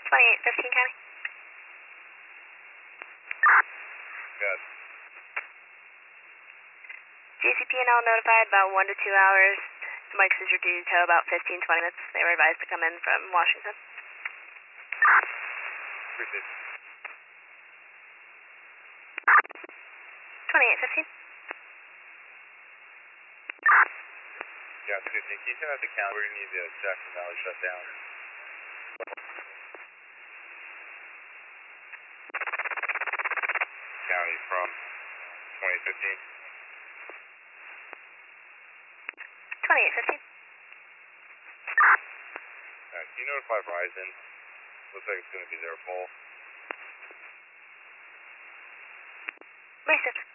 2815 County. Good. JCP&L notified about 1 to 2 hours. Mike says you're due to tow about 15, 20 minutes. They were advised to come in from Washington. Appreciate it. 2815. Yeah, 15. Can you send out the count? We're going to need the Jackson Valley shut down. County from 2015. 2815. Can you notify Verizon? Looks like it's going to be their fault. Mason.